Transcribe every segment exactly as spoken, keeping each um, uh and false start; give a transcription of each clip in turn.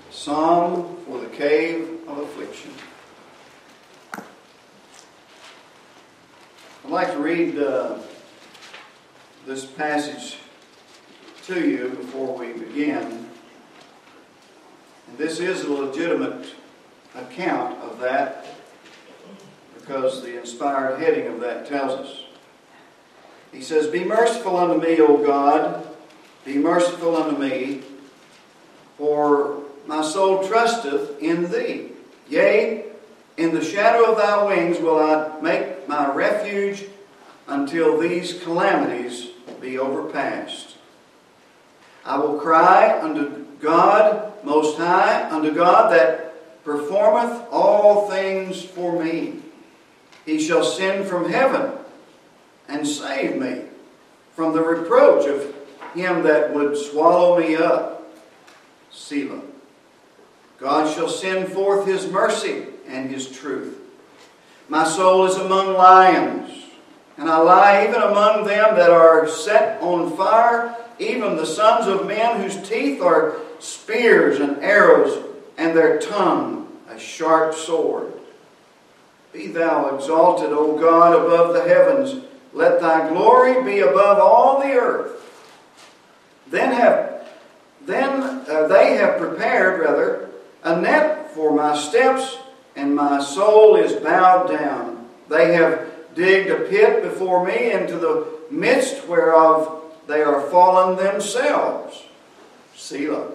Psalm for the Cave of Affliction. I'd like to read uh, this passage to you before we begin. And this is a legitimate account of that because the inspired heading of that tells us. He says, "Be merciful unto me, O God, be merciful unto me, for my soul trusteth in thee. Yea, in the shadow of thy wings will I make my refuge until these calamities be overpast. I will cry unto God most high, unto God that performeth all things for me. He shall send from heaven and save me from the reproach of him that would swallow me up. Selah. God shall send forth his mercy and his truth. My soul is among lions, and I lie even among them that are set on fire, even the sons of men whose teeth are spears and arrows, and their tongue a sharp sword. Be thou exalted, O God, above the heavens. Let thy glory be above all the earth. Then have then uh, they have prepared, rather, a net for my steps, and my soul is bowed down. They have digged a pit before me, into the midst whereof they are fallen themselves. Selah.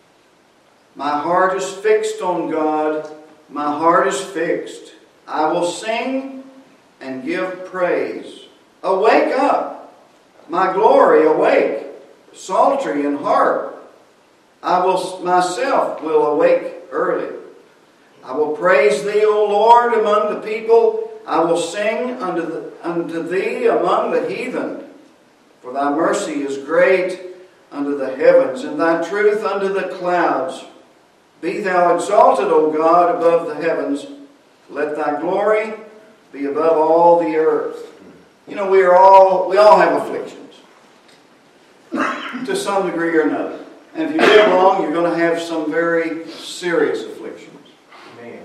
My heart is fixed on God. My heart is fixed. I will sing and give praise. Awake up, my glory, awake, psaltery and harp. I will myself will awake early. I will praise thee, O Lord, among the people. I will sing unto, the, unto thee among the heathen. For thy mercy is great unto the heavens, and thy truth unto the clouds. Be thou exalted, O God, above the heavens. Let thy glory be above all the earth." You know, we are all we all have afflictions to some degree or another. And if you live long, you're going to have some very serious afflictions. Amen.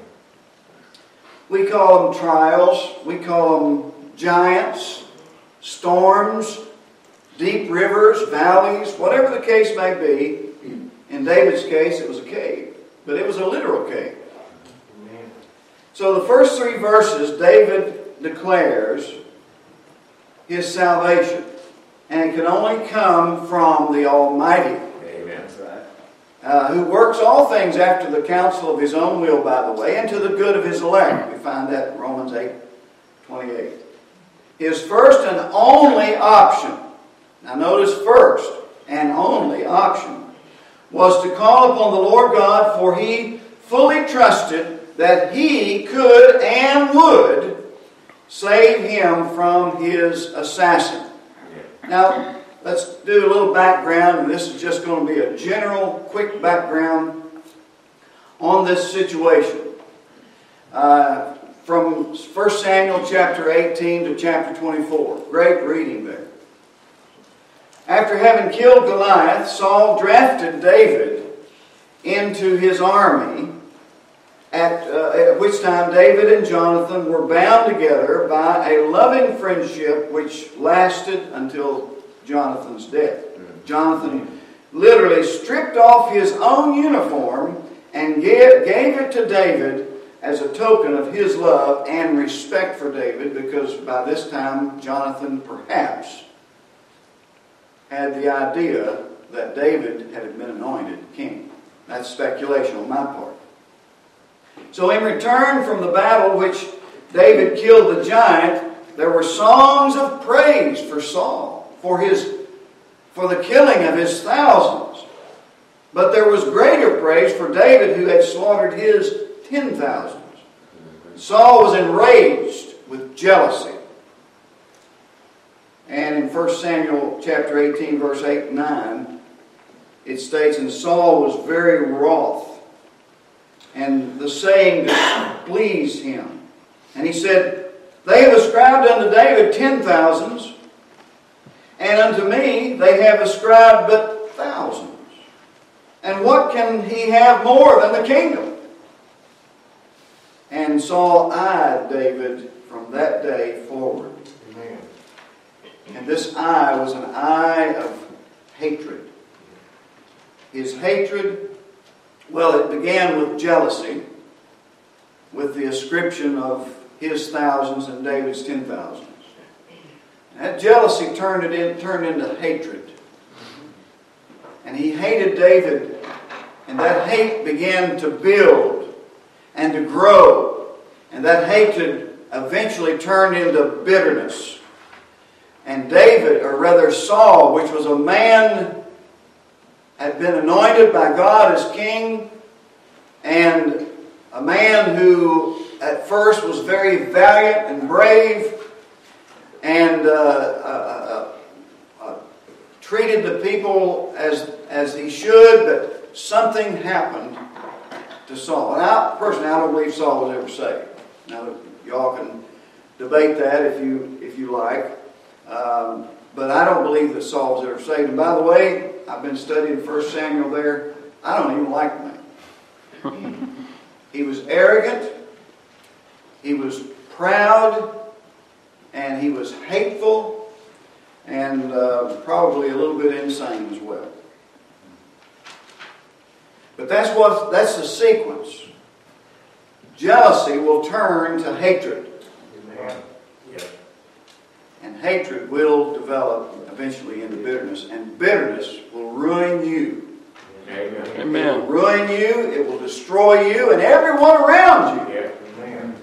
We call them trials. We call them giants, storms, deep rivers, valleys, whatever the case may be. In David's case, it was a cave, but it was a literal cave. Amen. So the first three verses, David declares his salvation. And it can only come from the Almighty. Uh, who works all things after the counsel of his own will, by the way, and to the good of his elect. We find that in Romans eight twenty-eight. His first and only option, now notice first and only option, was to call upon the Lord God, for he fully trusted that he could and would save him from his assassin. Now, let's do a little background, and this is just going to be a general, quick background on this situation. Uh, from First Samuel chapter eighteen to chapter twenty-four. Great reading there. After having killed Goliath, Saul drafted David into his army, at, uh, at which time David and Jonathan were bound together by a loving friendship which lasted until Jonathan's death. Jonathan literally stripped off his own uniform and gave, gave it to David as a token of his love and respect for David, because by this time Jonathan perhaps had the idea that David had been anointed king. That's speculation on my part. So in return from the battle which David killed the giant, there were songs of praise for Saul, for his for the killing of his thousands. But there was greater praise for David, who had slaughtered his ten thousands. Saul was enraged with jealousy. And in First Samuel chapter eighteen, verse eight and nine, it states, "And Saul was very wroth, and the saying displeased him. And he said, They have ascribed unto David ten thousands, and unto me they have ascribed but thousands. And what can he have more than the kingdom? And Saul eyed David from that day forward. Amen. And this eye was an eye of hatred. His hatred, well, it began with jealousy, with the ascription of his thousands and David's ten thousands. That jealousy turned it in, turned into hatred. And he hated David, and that hate began to build and to grow. And that hatred eventually turned into bitterness. And David, or rather Saul, which was a man, had been anointed by God as king, and a man who at first was very valiant and brave, and uh, uh, uh, uh, treated the people as, as he should, but something happened to Saul. And I, personally, I don't believe Saul was ever saved. Now, y'all can debate that if you, if you like. Um, but I don't believe that Saul was ever saved. And by the way, I've been studying First Samuel there. I don't even like the man. He was arrogant. He was proud. And he was hateful. And uh, probably a little bit insane as well. But that's what that's the sequence. Jealousy will turn to hatred. Amen. Yeah. And hatred will develop eventually into bitterness. And bitterness will ruin you. Amen. Amen. It will ruin you. It will destroy you and everyone around you. Yeah. Amen.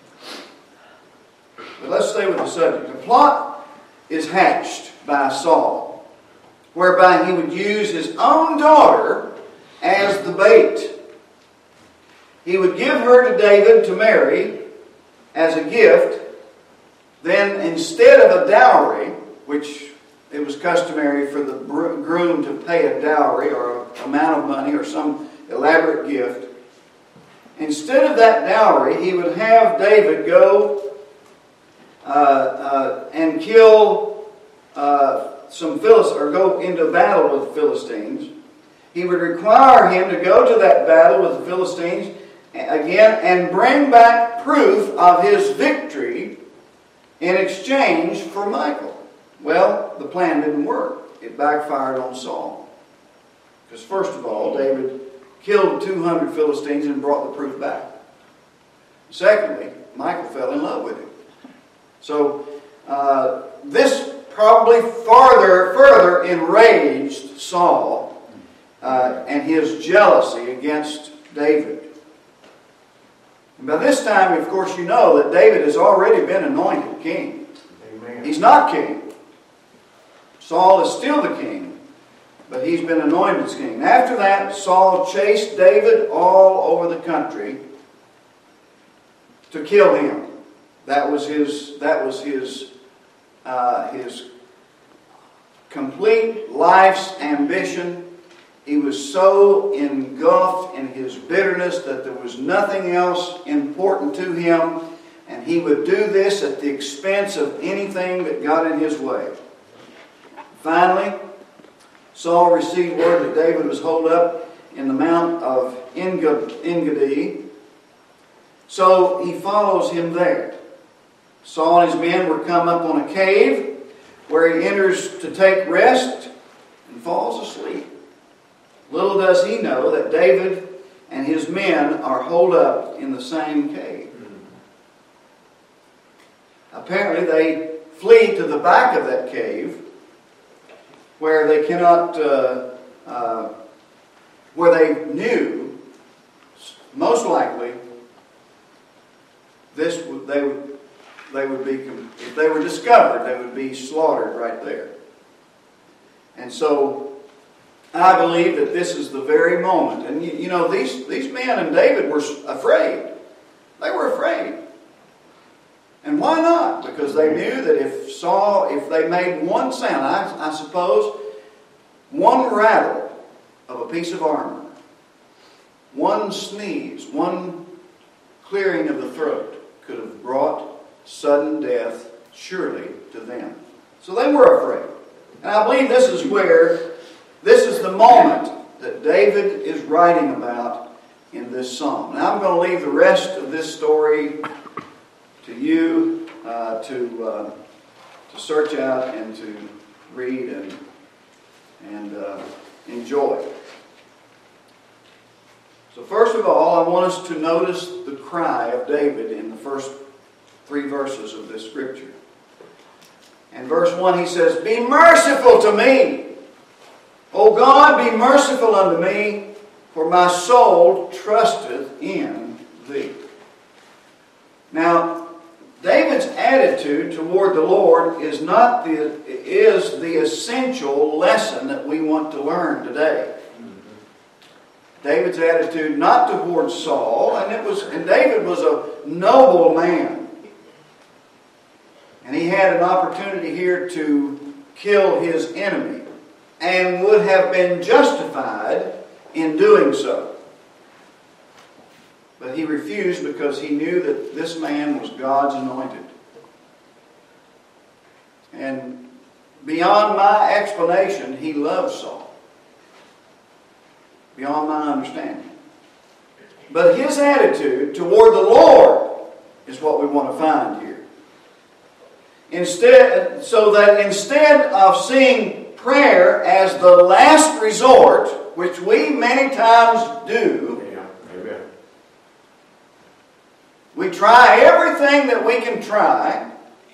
But let's stay with the subject. The plot is hatched by Saul, whereby he would use his own daughter as the bait. He would give her to David to marry as a gift. Then instead of a dowry, which it was customary for the groom to pay a dowry or an amount of money or some elaborate gift, instead of that dowry, he would have David go uh, uh, and kill uh, some Philistines, or go into battle with the Philistines. He would require him to go to that battle with the Philistines again and bring back proof of his victory in exchange for Michal. Well, the plan didn't work. It backfired on Saul. Because first of all, David killed two hundred Philistines and brought the proof back. Secondly, Michal fell in love with him. So uh, this probably farther, further enraged Saul uh, and his jealousy against David. And by this time, of course, you know that David has already been anointed king. Amen. He's not king. Saul is still the king, but he's been anointed as king. And after that, Saul chased David all over the country to kill him. That was his. That was his. Uh, his complete life's ambition. He was so engulfed in his bitterness that there was nothing else important to him, and he would do this at the expense of anything that got in his way. Finally, Saul received word that David was holed up in the mount of En-gedi, so he follows him there. Saul and his men were come up on a cave where he enters to take rest and falls asleep. Little does he know that David and his men are holed up in the same cave. Apparently they flee to the back of that cave where they cannot, uh, uh, where they knew, most likely, this would, they would, they would be, if they were discovered, they would be slaughtered right there. And so I believe that this is the very moment. And you, you know, these, these men and David were afraid. They were afraid. And why not? Because they knew that if Saul, if they made one sound, I, I suppose, one rattle of a piece of armor, one sneeze, one clearing of the throat could have brought sudden death surely to them. So they were afraid. And I believe this is where, this is the moment that David is writing about in this psalm. Now I'm going to leave the rest of this story to you uh, to uh, to search out and to read and and uh, enjoy. So first of all, I want us to notice the cry of David in the first three verses of this scripture. In verse one he says, "Be merciful to me, O God, be merciful unto me, for my soul trusteth in thee." Now, David's attitude toward the Lord is not the is the essential lesson that we want to learn today. David's attitude not toward Saul, and it was and David was a noble man. And he had an opportunity here to kill his enemy, and would have been justified in doing so. But he refused because he knew that this man was God's anointed. And beyond my explanation, he loved Saul. Beyond my understanding. But his attitude toward the Lord is what we want to find here. Instead, so that instead of seeing prayer as the last resort, which we many times do, yeah. Amen. We try everything that we can try.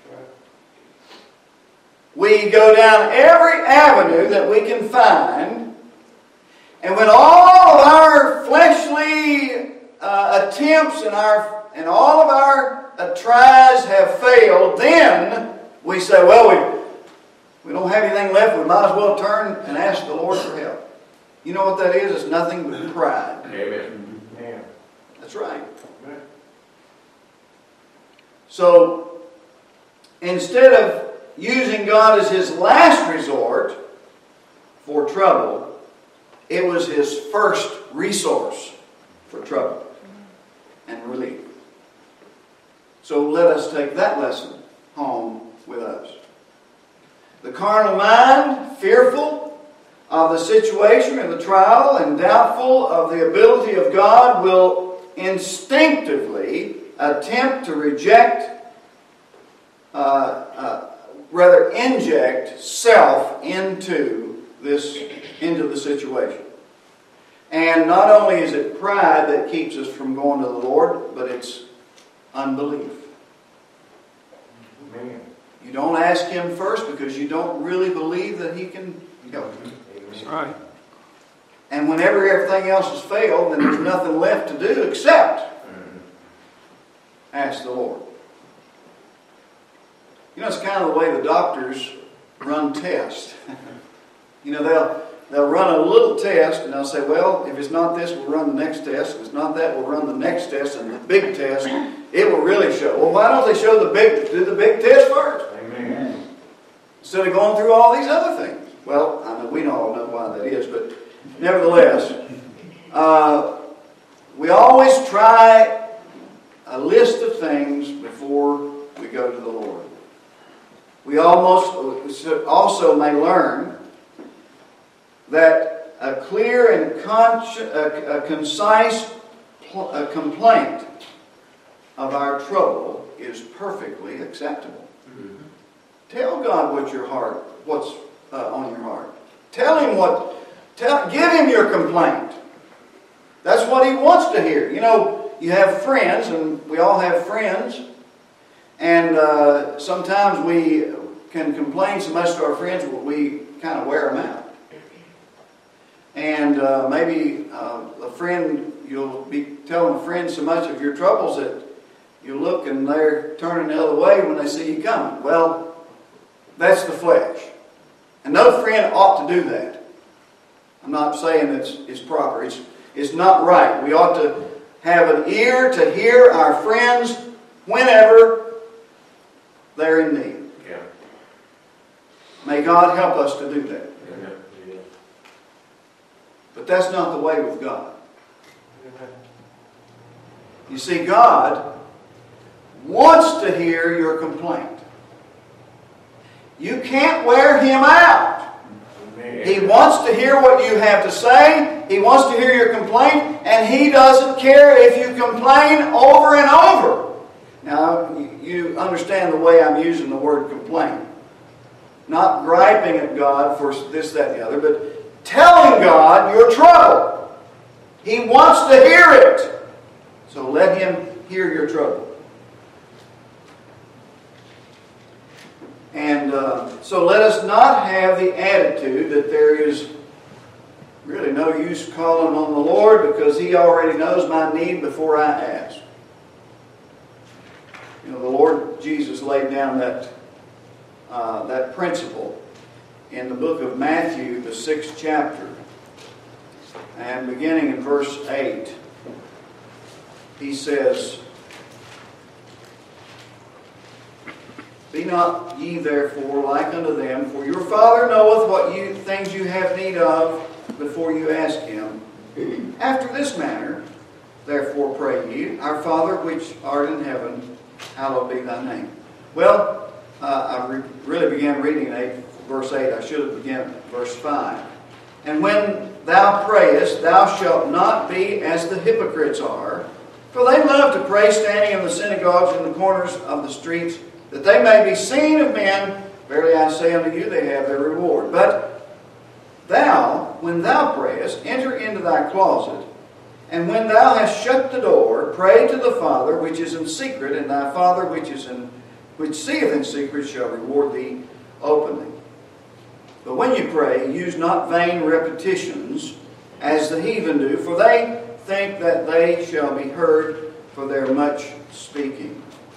We go down every avenue that we can find. And when all of our fleshly uh, attempts and, our, and all of our uh, tries have failed, then we say, well, we, we don't have anything left. We might as well turn and ask the Lord for help. You know what that is? It's nothing but pride. Amen. Amen. That's right. So, instead of using God as his last resort for trouble, it was his first resource for trouble and relief. So let us take that lesson home with us. The carnal mind, fearful of the situation or the trial and doubtful of the ability of God, will instinctively attempt to reject, uh, uh, rather inject self into this, into the situation. And not only is it pride that keeps us from going to the Lord, but it's unbelief. Amen. You don't ask him first because you don't really believe that he can help you. That's right. And whenever everything else has failed, then there's nothing left to do except ask the Lord. You know, it's kind of the way the doctors run tests. You know, they'll they'll run a little test and they'll say, well, if it's not this, we'll run the next test. If it's not that, we'll run the next test, and the big test, it will really show. Well, why don't they show the big, do the big test first? Amen. Instead of going through all these other things. Well, I mean, we all know why that is, but nevertheless, uh, we always try a list of things before we go to the Lord. We almost also may learn that a clear and consci- a, a concise pl- a complaint of our trouble is perfectly acceptable. Mm-hmm. Tell God what your heart, what's uh, on your heart. Tell him what. Tell, give him your complaint. That's what he wants to hear. You know, you have friends, and we all have friends, and uh, sometimes we can complain so much to our friends that we kind of wear them out. And uh, maybe uh, a friend, you'll be telling a friend so much of your troubles that you look and they're turning the other way when they see you coming. Well, that's the flesh. And no friend ought to do that. I'm not saying it's, it's proper. It's, it's not right. We ought to have an ear to hear our friends whenever they're in need. Yeah. May God help us to do that. Amen. But that's not the way with God. You see, God wants to hear your complaint. You can't wear him out. Amen. He wants to hear what you have to say, He wants to hear your complaint, and He doesn't care if you complain over and over. Now, you understand the way I'm using the word complain. Not griping at God for this, that, and the other, but telling God your trouble. He wants to hear it. So let Him hear your trouble. And uh, so let us not have the attitude that there is really no use calling on the Lord because He already knows my need before I ask. You know, the Lord Jesus laid down that, uh, that principle in the book of Matthew, the sixth chapter. And beginning in verse eight, He says, "Be not ye therefore like unto them, for your Father knoweth what you, things you have need of before you ask Him. After this manner, therefore pray ye, Our Father which art in heaven, hallowed be thy name." Well, uh, I re- really began reading eight, verse eight. I should have begun at verse five. "And when thou prayest, thou shalt not be as the hypocrites are, for they love to pray standing in the synagogues and the corners of the streets, that they may be seen of men. Verily I say unto you, they have their reward. But thou, when thou prayest, enter into thy closet, and when thou hast shut the door, pray to the Father which is in secret, and thy Father which is in which seeth in secret shall reward thee openly. But when you pray, use not vain repetitions, as the heathen do, for they think that they shall be heard for their much speaking."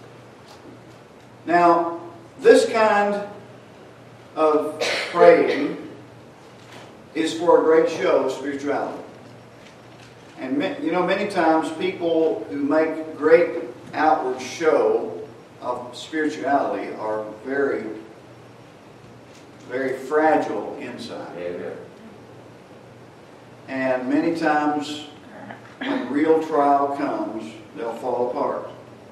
Now, this kind of praying is for a great show of spirituality. And, you know, many times people who make great outward show of spirituality are very, very fragile inside. Amen. And many times when real trial comes, they'll fall apart.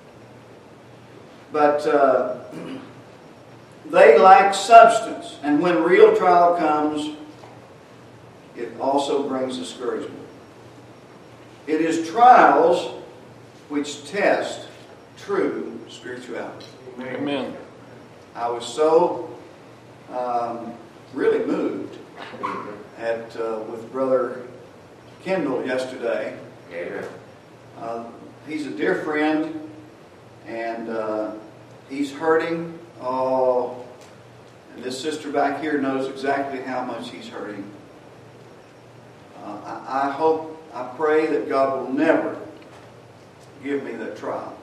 But uh, they lack substance. And when real trial comes, it also brings discouragement. It is trials which test true spirituality. Amen. I was so um, really moved at uh, with Brother Kendall yesterday. Amen. Uh, he's a dear friend, and uh, he's hurting. Oh, and this sister back here knows exactly how much he's hurting. Uh, I, I hope, I pray that God will never give me that trial.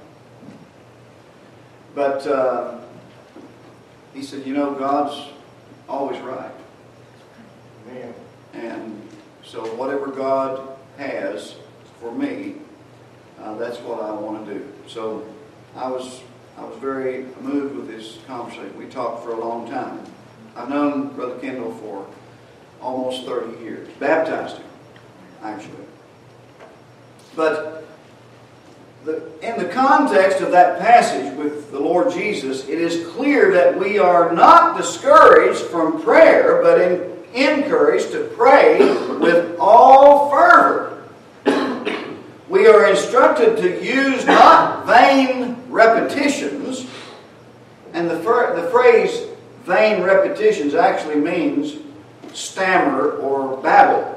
But uh, he said, you know, God's always right. Amen. And so whatever God has for me, uh, that's what I want to do. So I was I was very moved with this conversation. We talked for a long time. I've known Brother Kendall for almost thirty years. Baptized him, actually. But the, in the context of that passage with the Lord Jesus, it is clear that we are not discouraged from prayer, but in, encouraged to pray with all fervor. We are instructed to use not vain repetitions, and the, the phrase vain repetitions actually means stammer or babble.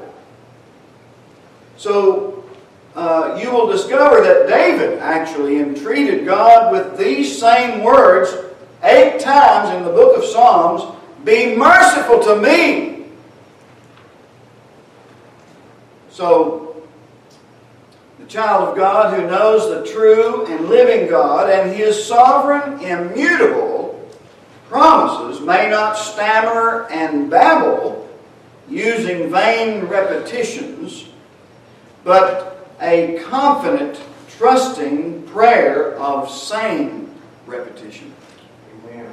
So uh, you will discover that David actually entreated God with these same words eight times in the book of Psalms, "Be merciful to me." So the child of God who knows the true and living God and His sovereign, immutable promises may not stammer and babble using vain repetitions, but a confident, trusting prayer of sane repetition. Amen.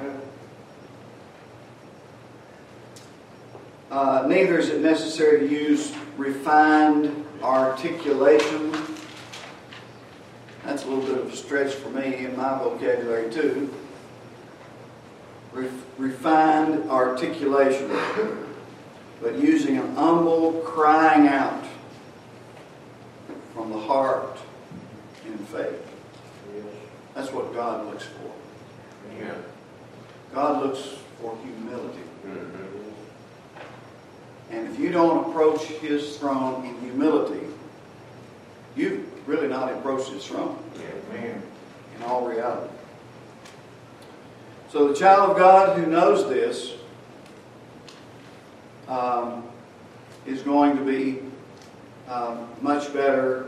Uh, neither is it necessary to use refined articulation. That's a little bit of a stretch for me in my vocabulary too. Re- refined articulation. but using an humble crying out from the heart in faith. Yes. That's what God looks for. Amen. God looks for humility. Mm-hmm. And if you don't approach His throne in humility, you've really not approached His throne Amen. in all reality. So the child of God who knows this um, is going to be um, much better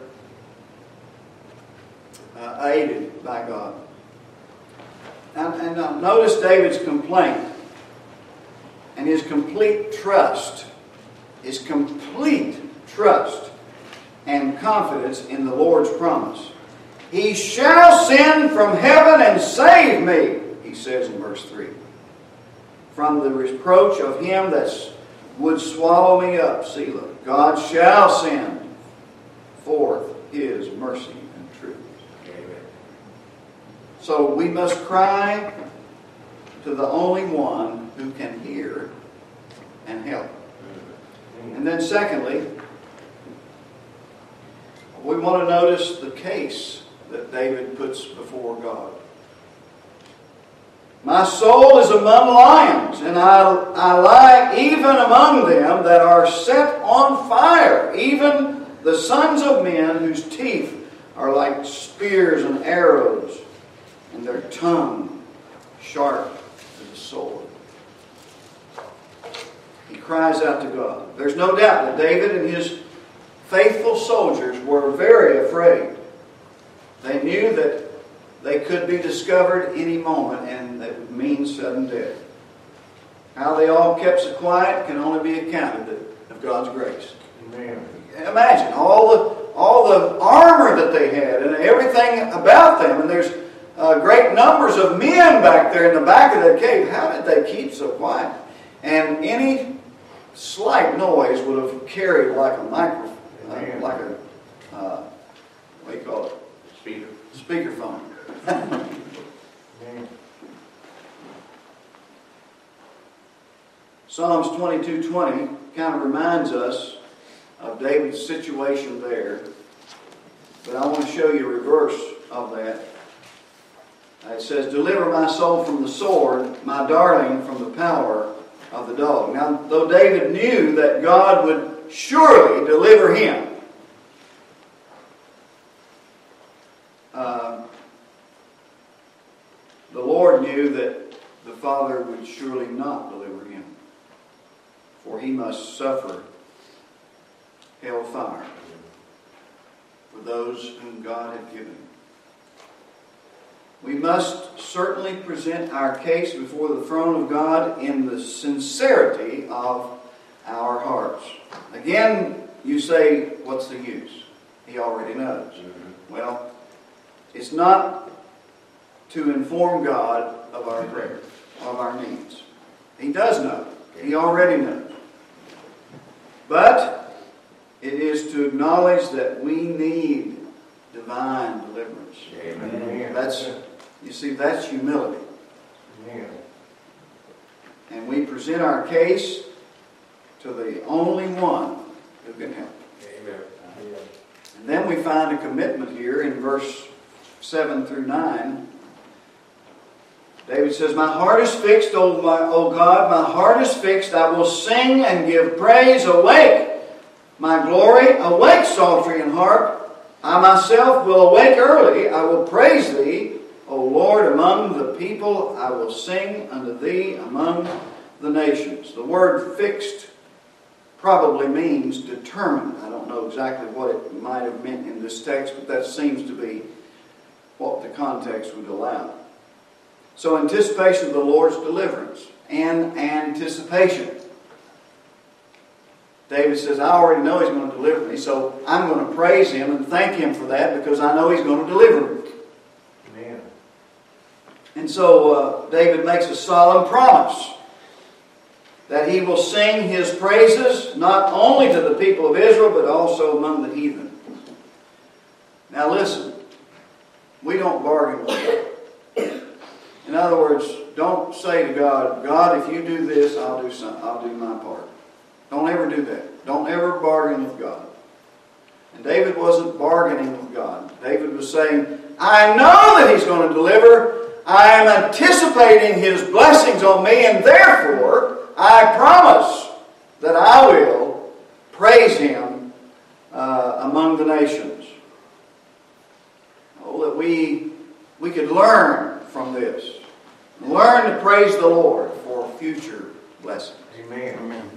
uh, aided by God. And, and uh, notice David's complaint and his complete trust, his complete trust and confidence in the Lord's promise. He shall send from heaven and save me, he says in verse three, from the reproach of him that would swallow me up, Selah. God shall send forth His mercy and truth. Amen. So we must cry to the only one who can hear and help. And then secondly, we want to notice the case that David puts before God. My soul is among lions, and I, I lie even among them that are set on fire, even the sons of men whose teeth are like spears and arrows, and their tongue sharp as a sword. He cries out to God. There's no doubt that David and his faithful soldiers were very afraid. They knew that they could be discovered any moment, and that would mean sudden death. How they all kept so quiet can only be accounted of God's grace. Amen. Imagine all the all the armor that they had and everything about them, and there's uh, great numbers of men back there in the back of that cave. How did they keep so quiet? And any slight noise would have carried like a microphone, uh, like a uh, what do you call it? Speaker. Speakerphone. Amen. Psalms twenty-two twenty kind of reminds us of David's situation there. But I want to show you a reverse of that. It says, deliver my soul from the sword, my darling from the power of the dog. Now, though David knew that God would surely deliver him, uh, the Lord knew that the Father would surely not deliver him, for he must suffer hellfire for those whom God had given. We must certainly present our case before the throne of God in the sincerity of our hearts. Again, you say, what's the use? He already knows. Mm-hmm. Well, it's not to inform God of our prayers, of our needs. He does know. He already knows. But it is to acknowledge that we need divine deliverance. Amen. That's, you see, that's humility. Amen. And we present our case to the only one who can help. Amen. And then we find a commitment here in verse seven through nine. David says, my heart is fixed, O, my, O God, my heart is fixed. I will sing and give praise. Awake, my glory. Awake, psaltery and harp. I myself will awake early. I will praise Thee, O Lord, among the people. I will sing unto Thee among the nations. The word fixed probably means determined. I don't know exactly what it might have meant in this text, but that seems to be what the context would allow. So anticipation of the Lord's deliverance and anticipation. David says, I already know He's going to deliver me, so I'm going to praise Him and thank Him for that because I know He's going to deliver me. Amen. And so uh, David makes a solemn promise that he will sing His praises not only to the people of Israel but also among the heathen. Now listen, we don't bargain with God. In other words, don't say to God, God, if you do this, I'll do some, I'll do my part. Don't ever do that. Don't ever bargain with God. And David wasn't bargaining with God. David was saying, I know that He's going to deliver. I am anticipating His blessings on me, and therefore I promise that I will praise Him uh, among the nations. Oh, that we, we could learn from this. Learn to praise the Lord for future blessings. Amen. Amen.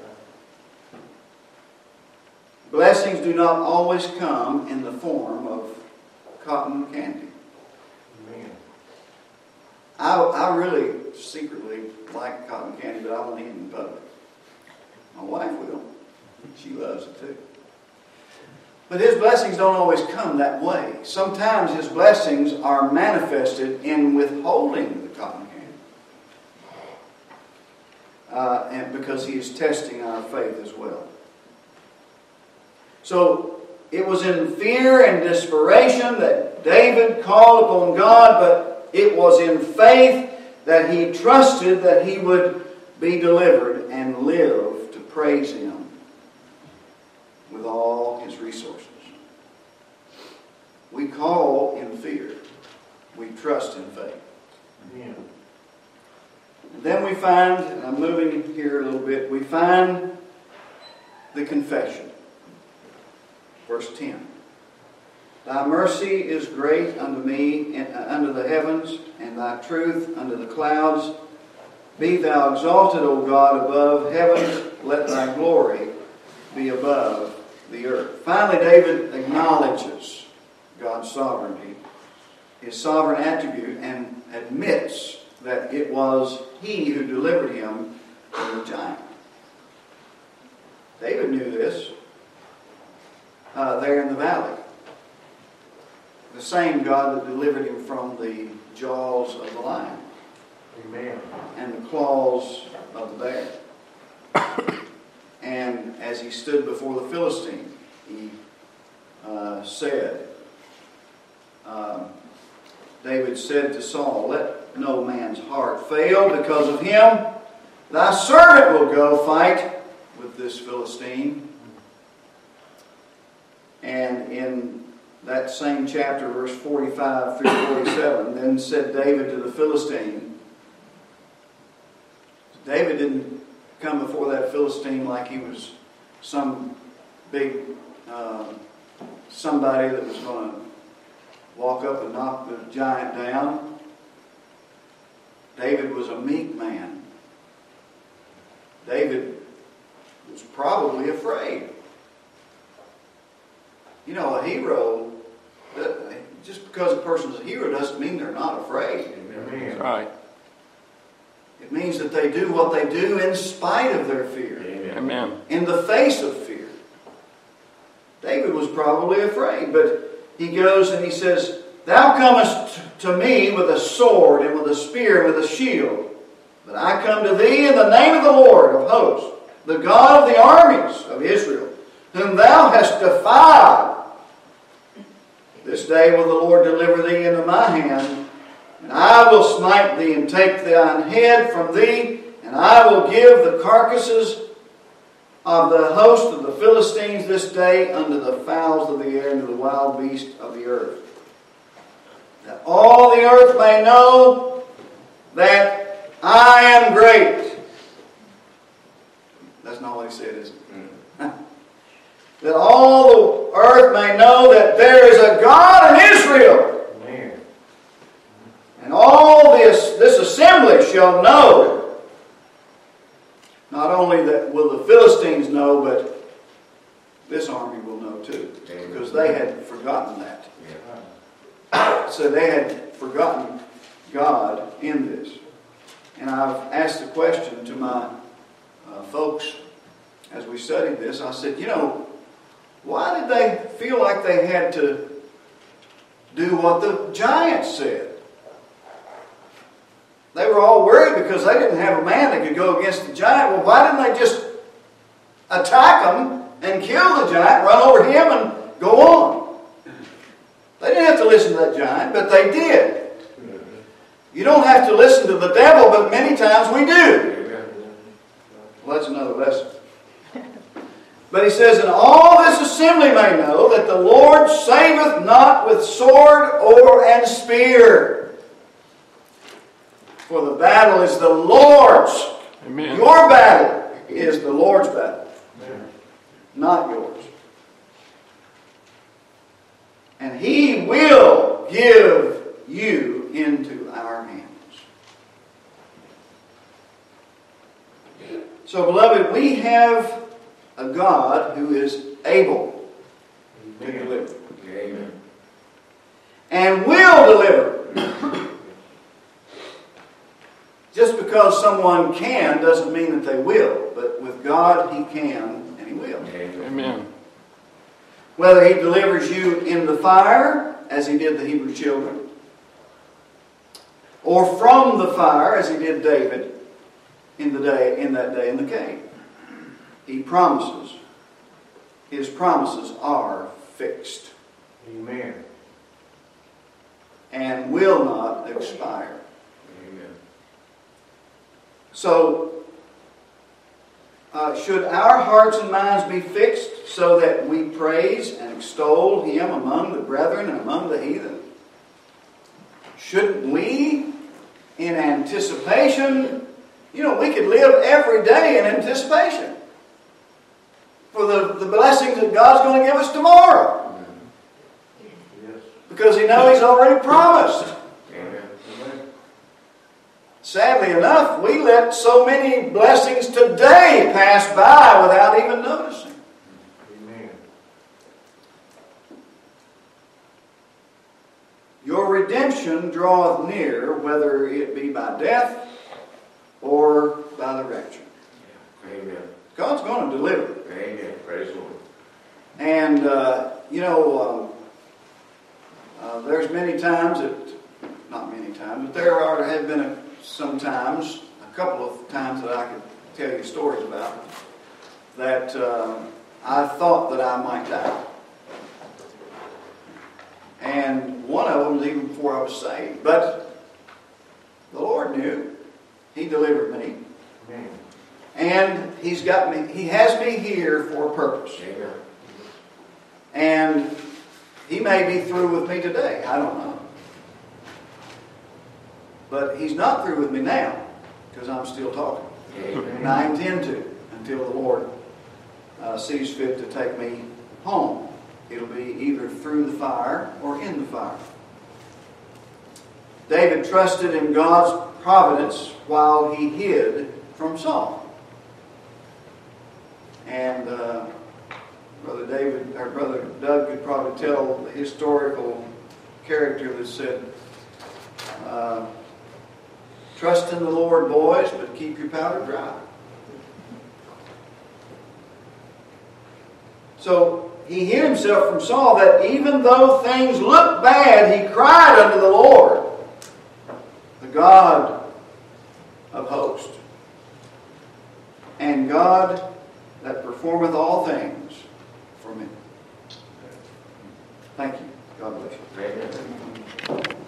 Blessings do not always come in the form of cotton candy. Amen. I, I really secretly like cotton candy, but I won't eat it in public. My wife will. She loves it too. But His blessings don't always come that way. Sometimes His blessings are manifested in withholding the cotton candy. Uh, and because He is testing our faith as well. So it was in fear and desperation that David called upon God, but it was in faith that he trusted that he would be delivered and live to praise Him with all his resources. We call in fear. We trust in faith. Amen. And then we find, and I'm moving here a little bit, we find the confession. Verse ten. Thy mercy is great unto me under the heavens, and Thy truth under the clouds. Be Thou exalted, O God, above heavens. Let Thy glory be above the earth. Finally, David acknowledges God's sovereignty, His sovereign attribute, and admits that it was He who delivered him from the giant. David knew this. Uh, there in the valley. The same God that delivered him from the jaws of the lion. Amen. And the claws of the bear. And as he stood before the Philistine, he uh, said, uh, David said to Saul, let no man's heart fail because of him. Thy servant will go fight with this Philistine. And in that same chapter, verse forty-five through forty-seven, then said David to the Philistine. David didn't come before that Philistine like he was some big uh, somebody that was going to walk up and knock the giant down. David was a meek man. David was probably afraid. You know, a hero, just because a person's a hero doesn't mean they're not afraid. Amen. Right. It means that they do what they do in spite of their fear. Amen. In the face of fear. David was probably afraid, but he goes and he says, Thou comest to me with a sword and with a spear and with a shield. But I come to thee in the name of the Lord of hosts, the God of the armies of Israel, whom thou hast defied. This day will the Lord deliver thee into my hand, and I will smite thee and take thine head from thee, and I will give the carcasses of the host of the Philistines this day unto the fowls of the air and to the wild beasts of the earth. That all the earth may know that I am great. That's not what he said, is it? Mm. That all the earth may know that there is a God in Israel. Amen. And all this, this assembly shall know. Not only that will the Philistines know, but this army will know too. Amen. Because they had forgotten that. Yeah. So they had forgotten God in this. And I've asked the question to my uh, folks as we studied this. I said, you know, why did they feel like they had to do what the giants said? They were all worried because they didn't have a man that could go against the giant. Well, why didn't they just attack him and kill the giant, run over him and go on? They didn't have to listen to that giant, but they did. You don't have to listen to the devil, but many times we do. Well, that's another lesson. But he says, and all this assembly may know that the Lord saveth not with sword or and spear. For the battle is the Lord's. Amen. Your battle is the Lord's battle, Amen. not yours. And He will give you into our hands. So, beloved, we have a God who is able to Amen. deliver. Amen. And will deliver. Just because someone can doesn't mean that they will. But with God, He can and He will. Amen. Whether He delivers you in the fire, as He did the Hebrew children, or from the fire, as He did David in the day in that day in the cave. He promises. His promises are fixed Amen. and will not expire. Amen. So, uh, should our hearts and minds be fixed so that we praise and extol Him among the brethren and among the heathen? Shouldn't we, in anticipation, you know, we could live every day in anticipation for the, the blessings that God's going to give us tomorrow. Yes. Because He knows He's already promised. Amen. Amen. Sadly enough, we let so many blessings today pass by without even noticing. Amen. Your redemption draweth near, whether it be by death or by the rapture. Amen. God's going to deliver. Amen. Praise the Lord. And, uh, you know, um, uh, there's many times that, not many times, but there are have been a, some times, a couple of times that I could tell you stories about, that uh, I thought that I might die. And one of them was even before I was saved. But the Lord knew. He delivered me. Amen. And He's got me, He has me here for a purpose. Amen. And He may be through with me today. I don't know. But He's not through with me now, because I'm still talking. Amen. And I intend to, until the Lord uh, sees fit to take me home. It'll be either through the fire or in the fire. David trusted in God's providence while he hid from Saul. And uh, Brother David, or Brother Doug could probably tell the historical character that said, uh, trust in the Lord, boys, but keep your powder dry. So he hid himself from Saul, that even though things looked bad, he cried unto the Lord, the God of hosts, and God that performeth all things for me. Thank you. God bless you. Amen.